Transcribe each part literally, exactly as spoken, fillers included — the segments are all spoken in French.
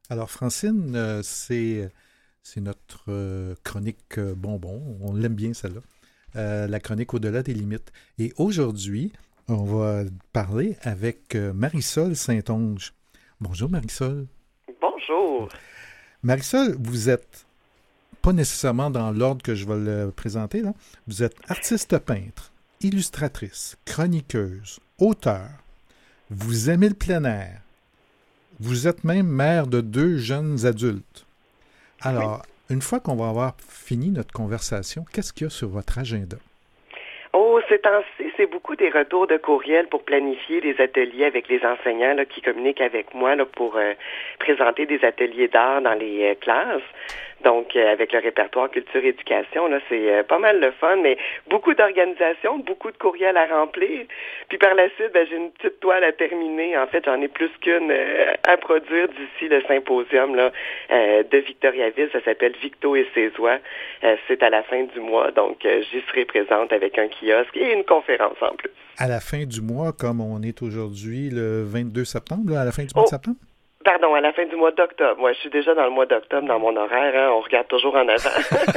Alors, Francine, euh, c'est, c'est notre euh, chronique euh, bonbon. On l'aime bien, celle-là. Euh, la chronique Au-delà des limites. Et aujourd'hui, on va parler avec euh, Marisol Saint-Onge. Bonjour, Marisol. Bonjour. Marisol, vous êtes pas nécessairement dans l'ordre que je vais le présenter, là. Vous êtes artiste peintre, illustratrice, chroniqueuse, auteur. Vous aimez le plein air. Vous êtes même mère de deux jeunes adultes. Oui. Alors, une fois qu'on va avoir fini notre conversation, qu'est-ce qu'il y a sur votre agenda? Oh, ces temps-ci, c'est beaucoup des retours de courriel pour planifier des ateliers avec les enseignants là, qui communiquent avec moi là, pour euh, présenter des ateliers d'art dans les euh, classes. Donc, euh, avec le répertoire culture-éducation, là, c'est euh, pas mal le fun, mais beaucoup d'organisations, beaucoup de courriels à remplir. Puis par la suite, ben, j'ai une petite toile à terminer. En fait, j'en ai plus qu'une euh, à produire d'ici le symposium là, euh, de Victoriaville. Ça s'appelle Victo et ses oies. Euh, c'est à la fin du mois, donc euh, j'y serai présente avec un kiosque et une conférence en plus. À la fin du mois, comme on est aujourd'hui le vingt-deux septembre, là, à la fin du mois de Oh, septembre? pardon, à la fin du mois d'octobre. Moi, je suis déjà dans le mois d'octobre dans mon horaire. Hein, on regarde toujours en avant.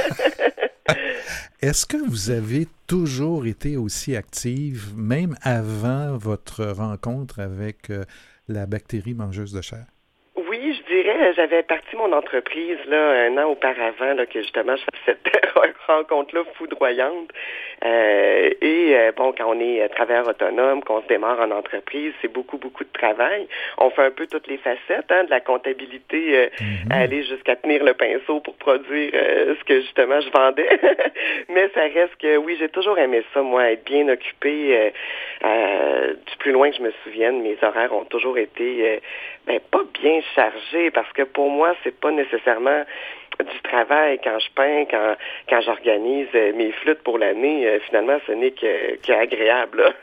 Est-ce que vous avez toujours été aussi active, même avant votre rencontre avec euh, la bactérie mangeuse de chair? Oui, je dirais, j'avais parti mon entreprise là un an auparavant là, que justement je fasse cette rencontre-là foudroyante. Euh, et euh, bon, quand on est travailleur autonome, qu'on se démarre en entreprise, c'est beaucoup, beaucoup de travail. On fait un peu toutes les facettes, hein, de la comptabilité euh, à Mhm. aller jusqu'à tenir le pinceau pour produire euh, ce que justement je vendais. Mais ça reste que oui, j'ai toujours aimé ça, moi, être bien occupé. Euh, euh, du plus loin que je me souvienne, mes horaires ont toujours été euh, ben, pas bien chargés parce que pour moi, c'est pas nécessairement du travail quand je peins, quand quand j'organise euh, mes flûtes pour l'année. Euh, finalement, ce n'est que, que agréable. Là.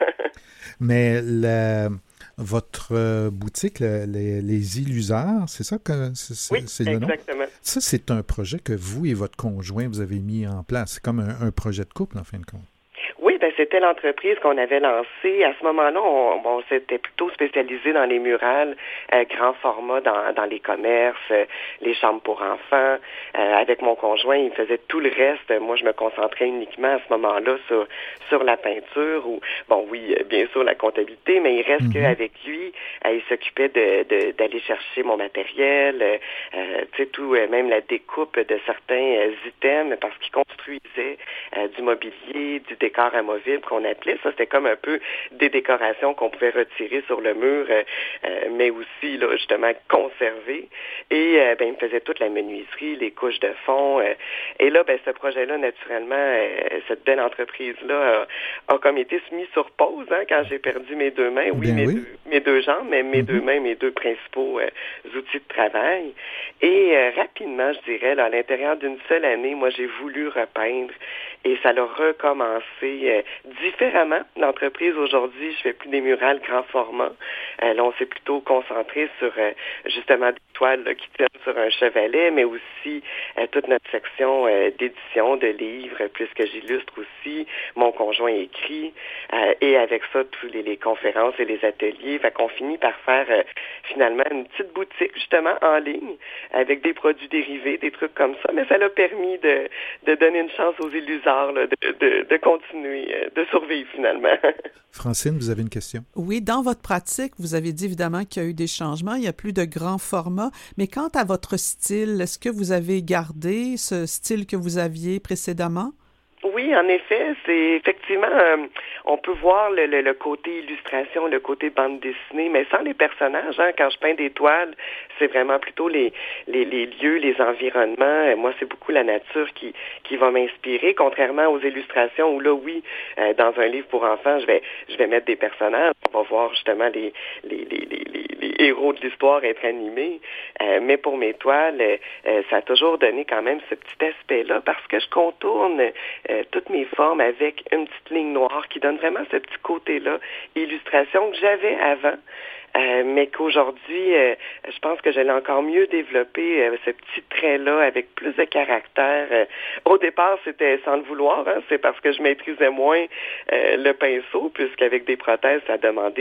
Mais la- votre euh, boutique, le- les, les Illusards, c'est ça que c'est Oui, c'est- c'est le nom? exactement. Ça, c'est un projet que vous et votre conjoint, vous avez mis en place. C'est comme un, un projet de couple, en fin de compte. Oui, ben c'était l'entreprise qu'on avait lancée. À ce moment-là, on, bon, s'était plutôt spécialisé dans les murales, euh, grand format dans, dans les commerces, euh, les chambres pour enfants. Euh, avec mon conjoint, il faisait tout le reste. Moi, je me concentrais uniquement à ce moment-là sur sur la peinture ou, bon, oui, euh, bien sûr, la comptabilité, mais il reste Mhm. qu'avec lui, euh, il s'occupait de, de d'aller chercher mon matériel, euh, euh, tu sais, tout, euh, même la découpe de certains euh, items parce qu'il construisait euh, du mobilier, du décor amovible qu'on appelait. Ça, c'était comme un peu des décorations qu'on pouvait retirer sur le mur, euh, euh, mais aussi, là, justement, conserver. Et euh, ben, il me faisait toute la menuiserie, les couches de fond. Euh, et là, ben, ce projet-là, naturellement, euh, cette belle entreprise-là a, a comme été mis sur pause hein, quand j'ai perdu mes deux mains. Oui, Ben mes oui. deux, mes deux jambes, mais mes deux Mhm. mains, mes deux principaux euh, outils de travail. Et euh, rapidement, je dirais, là, à l'intérieur d'une seule année, moi, j'ai voulu repeindre et ça a recommencé euh, différemment. L'entreprise aujourd'hui, je fais plus des murales grand format. Euh, là, on s'est plutôt concentré sur euh, justement des toiles là, qui tiennent sur un chevalet, mais aussi euh, toute notre section euh, d'édition de livres, puisque j'illustre aussi, mon conjoint écrit, euh, et avec ça, tous les, les conférences et les ateliers. Fait qu'on finit par faire euh, finalement une petite boutique justement en ligne avec des produits dérivés, des trucs comme ça, mais ça l'a permis de, de donner une chance aux illusards là, de, de, de continuer, euh, de survivre finalement. Francine, vous avez une question? Oui, dans votre pratique, vous avez dit évidemment qu'il y a eu des changements, il y a plus de grands formats, mais quant à votre style, est-ce que vous avez gardé ce style que vous aviez précédemment? Oui, en effet, c'est effectivement, euh, on peut voir le, le, le côté illustration, le côté bande dessinée, mais sans les personnages. Hein, quand je peins des toiles, c'est vraiment plutôt les, les, les lieux, les environnements. Euh, moi, c'est beaucoup la nature qui, qui va m'inspirer, contrairement aux illustrations où là, oui, euh, dans un livre pour enfants, je vais, je vais mettre des personnages. On va voir justement les, les, les, les, les, les héros de l'histoire être animés. Euh, mais pour mes toiles, euh, ça a toujours donné quand même ce petit aspect-là parce que je contourne euh, toutes mes formes avec une petite ligne noire qui donne vraiment ce petit côté-là, illustration que j'avais avant. Euh, mais qu'aujourd'hui, euh, je pense que je l'ai encore mieux développé, euh, ce petit trait-là avec plus de caractère. Euh, au départ, c'était sans le vouloir, hein, c'est parce que je maîtrisais moins euh, le pinceau, puisqu'avec des prothèses, ça demandait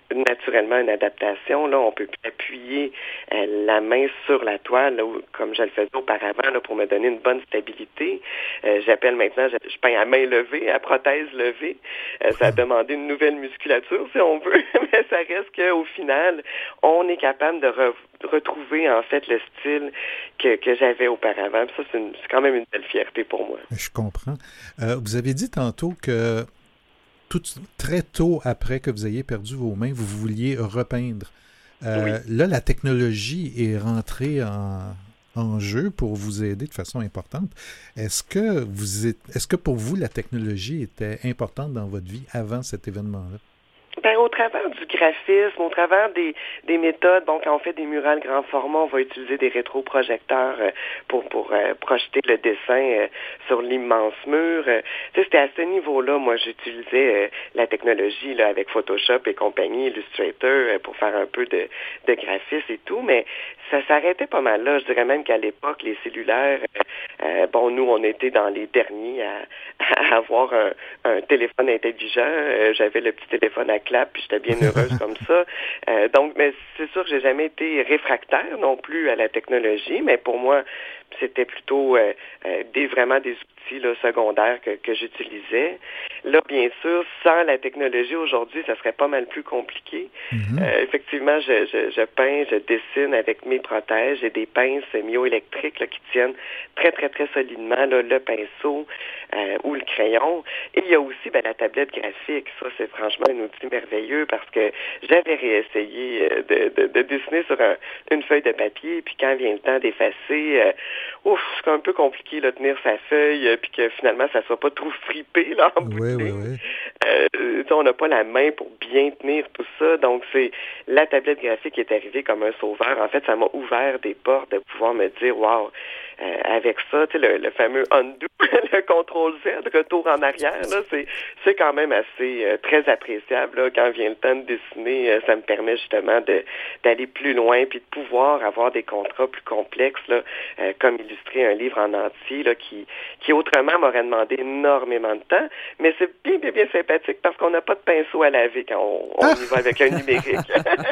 naturellement une adaptation. Là, on peut appuyer euh, la main sur la toile, là, où, comme je le faisais auparavant, là, pour me donner une bonne stabilité. Euh, j'appelle maintenant, je, je peins à main levée, à prothèse levée. Euh, ça a demandé une nouvelle musculature, si on veut, mais ça reste qu'au final, on est capable de re- retrouver, en fait, le style que, que j'avais auparavant. Puis ça, c'est, une, c'est quand même une belle fierté pour moi. Je comprends. Euh, vous avez dit tantôt que tout, très tôt après que vous ayez perdu vos mains, vous vouliez repeindre. Euh, Oui. Là, la technologie est rentrée en, en jeu pour vous aider de façon importante. Est-ce que vous êtes, est-ce que pour vous, la technologie était importante dans votre vie avant cet événement-là? Ben, au travers du graphisme, au travers des, des méthodes, bon, quand on fait des murales grand format, on va utiliser des rétroprojecteurs euh, pour pour euh, projeter le dessin euh, sur l'immense mur. Euh, tu sais, c'était à ce niveau-là, moi, j'utilisais euh, la technologie là avec Photoshop et compagnie, Illustrator, euh, pour faire un peu de, de graphisme et tout, mais ça s'arrêtait pas mal là. Je dirais même qu'à l'époque, les cellulaires, euh, euh, bon, nous, on était dans les derniers à, à avoir un, un téléphone intelligent. Euh, j'avais le petit téléphone à clap, puis j'étais bien heureuse comme ça. Euh, donc, mais c'est sûr que j'ai jamais été réfractaire non plus à la technologie, mais pour moi, c'était plutôt euh, euh, des vraiment des outils là, secondaires que, que j'utilisais. Là, bien sûr, sans la technologie aujourd'hui, ça serait pas mal plus compliqué. Mm-hmm. Euh, effectivement, je, je, je peins, je dessine avec mes prothèses. J'ai des pinces myoélectriques là, qui tiennent très, très, très solidement là, le pinceau euh, ou le crayon. Et il y a aussi ben, la tablette graphique. Ça, c'est franchement un outil merveilleux parce que j'avais réessayé de, de, de dessiner sur un, une feuille de papier, puis quand vient le temps d'effacer, euh, ouf, c'est un peu compliqué de tenir sa feuille, euh, puis que finalement, ça ne soit pas trop fripé là, en bout de ligne. Euh, on n'a pas la main pour bien tenir tout ça, donc c'est la tablette graphique qui est arrivée comme un sauveur. En fait, ça m'a ouvert des portes de pouvoir me dire, wow, euh, avec ça, tu sais, le, le fameux undo, le contrôle Z, retour en arrière, là, c'est, c'est quand même assez euh, très appréciable là, quand vient le temps de dessiner. Euh, ça me permet justement de, d'aller plus loin, puis de pouvoir avoir des contrats plus complexes, là, euh, comme illustrer un livre en entier, là, qui, qui autrement m'aurait demandé énormément de temps, mais c'est bien, bien, bien sympathique parce qu'on n'a pas de pinceau à laver quand on, on y va avec un numérique.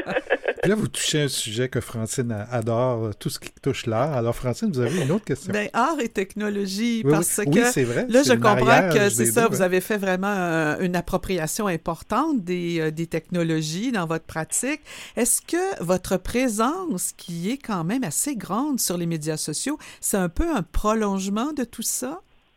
Là, vous touchez un sujet que Francine adore, tout ce qui touche l'art. Alors, Francine, vous avez une autre question? Bien, art et technologie, oui, parce oui. que oui, c'est vrai, là, c'est je comprends que c'est ça, deux, vous ouais. avez fait vraiment euh, une appropriation importante des, euh, des technologies dans votre pratique. Est-ce que votre présence, qui est quand même assez grande sur les médias sociaux, c'est un peu un prolongement de tout ça?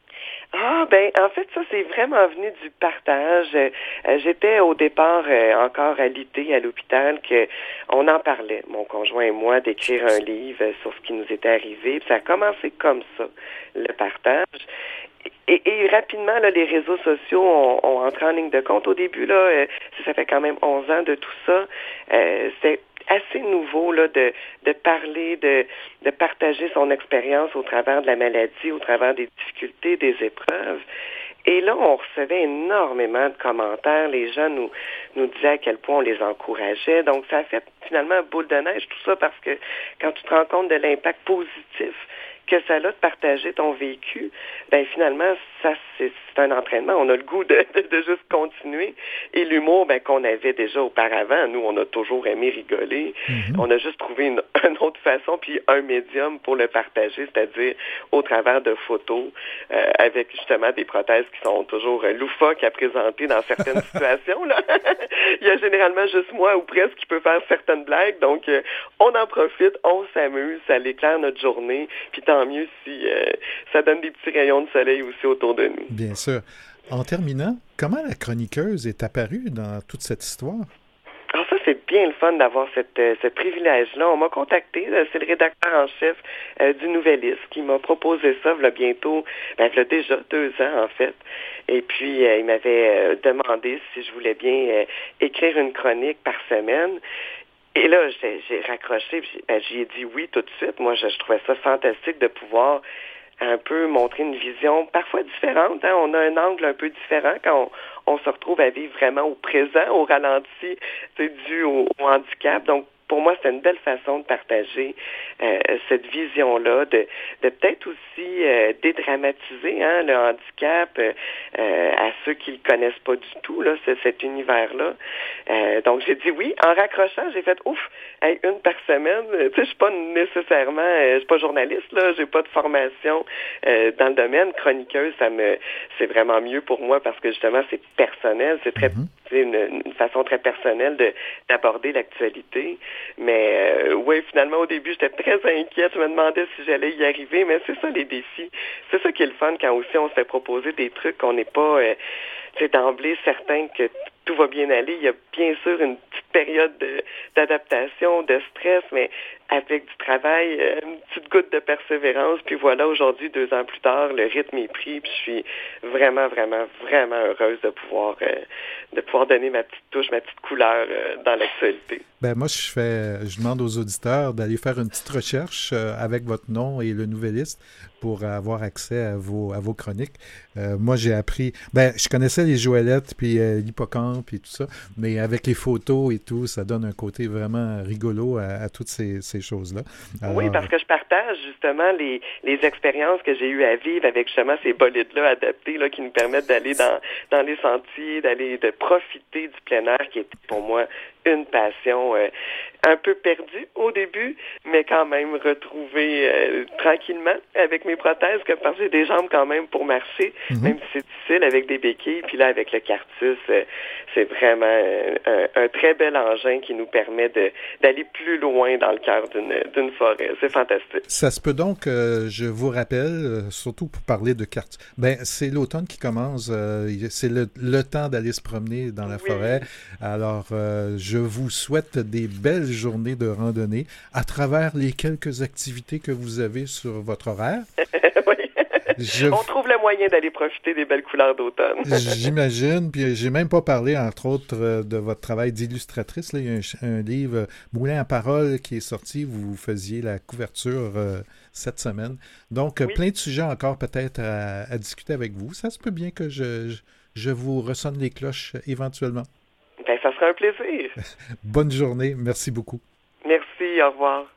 Ah, ben, en fait, ça, c'est vraiment venu du partage. Euh, j'étais au départ euh, encore alitée à l'hôpital que on en parlait, mon conjoint et moi, d'écrire un livre sur ce qui nous était arrivé. Puis ça a commencé comme ça, le partage. Et, et rapidement, là, les réseaux sociaux ont, ont entré en ligne de compte. Au début, là, euh, ça fait quand même onze ans de tout ça. Euh, c'est assez nouveau là de de parler, de de partager son expérience au travers de la maladie, au travers des difficultés, des épreuves. Et là, on recevait énormément de commentaires. Les gens nous nous disaient à quel point on les encourageait. Donc, ça a fait finalement boule de neige, tout ça, parce que quand tu te rends compte de l'impact positif que ça a de partager ton vécu, ben finalement, ça c'est, c'est un entraînement. On a le goût de, de, de juste continuer. Et l'humour, ben qu'on avait déjà auparavant, nous, on a toujours aimé rigoler. Mm-hmm. On a juste trouvé une, une autre façon, puis un médium pour le partager, c'est-à-dire au travers de photos, euh, avec justement des prothèses qui sont toujours loufoques à présenter dans certaines situations. Là. Il y a généralement juste moi ou presque qui peut faire certaines blagues, donc euh, on en profite, on s'amuse, ça l'éclaire notre journée, puis tant mieux si euh, ça donne des petits rayons de soleil aussi autour de nous. Bien sûr. En terminant, comment la chroniqueuse est apparue dans toute cette histoire? Alors ça, c'est bien le fun d'avoir cette, euh, ce privilège-là. On m'a contacté, euh, c'est le rédacteur en chef euh, du Nouvelliste qui m'a proposé ça, il y a bientôt, ben, il y a déjà deux ans en fait. Et puis, euh, il m'avait euh, demandé si je voulais bien euh, écrire une chronique par semaine. Et là, j'ai, j'ai raccroché, puis ben, j'y ai dit oui tout de suite. Moi, je, je trouvais ça fantastique de pouvoir un peu montrer une vision parfois différente. Hein? On a un angle un peu différent quand on, on se retrouve à vivre vraiment au présent, au ralenti, c'est dû au, au handicap. Donc, pour moi, c'est une belle façon de partager euh, cette vision-là, de, de peut-être aussi euh, dédramatiser hein, le handicap euh, à ceux qui le connaissent pas du tout, là, c'est, cet univers-là. Euh, donc, j'ai dit oui. En raccrochant, j'ai fait, ouf, hey, une par semaine. Tu sais, je suis pas nécessairement, euh, je suis pas journaliste, là, j'ai pas de formation euh, dans le domaine. Chroniqueuse, ça me, c'est vraiment mieux pour moi parce que justement, c'est personnel, c'est très, mm-hmm. c'est une, une façon très personnelle de, d'aborder l'actualité. Mais euh, oui, finalement, au début, j'étais très inquiète. Je me demandais si j'allais y arriver. Mais c'est ça, les défis. C'est ça qui est le fun quand aussi on se fait proposer des trucs qu'on n'est pas euh, d'emblée certain que tout va bien aller. Il y a bien sûr une petite période de, d'adaptation, de stress, mais avec du travail, euh, une petite goutte de persévérance. Puis voilà, aujourd'hui, deux ans plus tard, le rythme est pris. Puis je suis vraiment, vraiment, vraiment heureuse de pouvoir, euh, de pouvoir donner ma petite touche, ma petite couleur euh, dans l'actualité. Ben moi, je fais, je demande aux auditeurs d'aller faire une petite recherche euh, avec votre nom et le Nouvelliste pour avoir accès à vos, à vos chroniques. Euh, moi, j'ai appris... Ben, je connaissais les Joëlettes, puis euh, l'hippocampe et tout ça, mais avec les photos et tout, ça donne un côté vraiment rigolo à, à toutes ces, ces choses-là. Alors... Oui, parce que je partage justement les, les expériences que j'ai eues à vivre avec justement ces bolides-là adaptés là, qui nous permettent d'aller dans, dans les sentiers, d'aller de profiter du plein air qui était pour moi une passion euh, un peu perdue au début, mais quand même retrouvée euh, tranquillement avec mes prothèses, que parce que j'ai des jambes quand même pour marcher, mm-hmm. même si c'est difficile avec des béquilles. Puis là, avec le Cartus, euh, c'est vraiment euh, un, un très bel engin qui nous permet de, d'aller plus loin dans le cœur d'une, d'une forêt. C'est fantastique. Ça se peut donc, euh, je vous rappelle, euh, surtout pour parler de Cartus, ben c'est l'automne qui commence, euh, c'est le, le temps d'aller se promener dans la oui. forêt. Alors, euh, je Je vous souhaite des belles journées de randonnée à travers les quelques activités que vous avez sur votre horaire. Oui. Je... On trouve le moyen d'aller profiter des belles couleurs d'automne. J'imagine. Puis j'ai même pas parlé, entre autres, de votre travail d'illustratrice. Là, il y a un, un livre, Moulin à parole, qui est sorti. Vous faisiez la couverture euh, cette semaine. Donc, oui. plein de sujets encore peut-être à, à discuter avec vous. Ça se peut bien que je, je, je vous ressonne les cloches éventuellement. Ben, ça sera un plaisir. Bonne journée. Merci beaucoup. Merci. Au revoir.